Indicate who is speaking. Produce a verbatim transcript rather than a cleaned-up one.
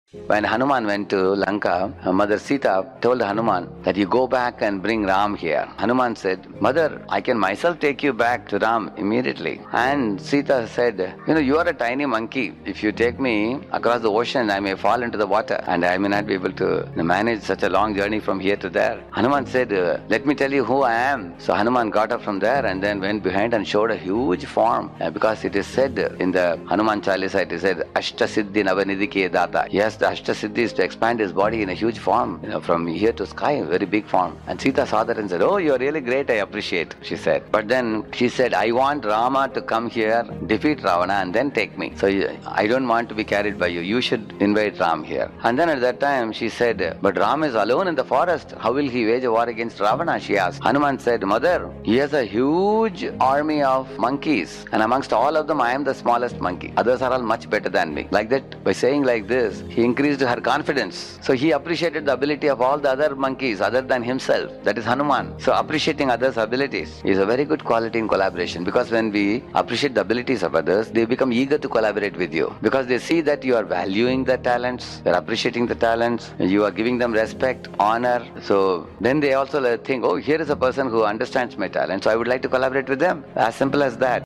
Speaker 1: When Hanuman went to Lanka, Mother Sita told Hanuman that you go back and bring Ram here. Hanuman said, Mother, I can myself take you back to Ram immediately. And Sita said, you know, you are a tiny monkey. If you take me across the ocean, I may fall into the water and I may not be able to manage such a long journey from here to there. Hanuman said, let me tell you who I am. So Hanuman got up from there and then went behind and showed a huge form, uh, because it is said in the Hanuman Chalisa, it is said, Ashta Siddhi Navanidhi Data. Yes, the Ashta Siddhi is to expand his body in a huge form, you know, from here to sky, a very big form. And Sita saw that and said, oh, you're really great, I appreciate, she said. But then she said, I want Rama to come here, defeat Ravana and then take me. So I don't want to be carried by you. You should invite Ram here. And then at that time she said, but Ram is alone in the forest. How will he wage a war against Ravana? She asked. Hanuman said, Mother, he has a huge army of monkeys. And amongst all of them, I am the smallest monkey. Others are all much better than me. Like that, by saying like this, he increased her confidence. So he appreciated the ability of all the other monkeys other than himself. That is Hanuman. So appreciating others' abilities is a very good quality in collaboration, because when we appreciate the abilities of others, they become eager to collaborate with you, because they see that you are valuing their talents, you are appreciating the talents, you are giving them respect, honor. So then they also think, oh, here is a person who understands my talent, so I would like to collaborate with them. As simple as that.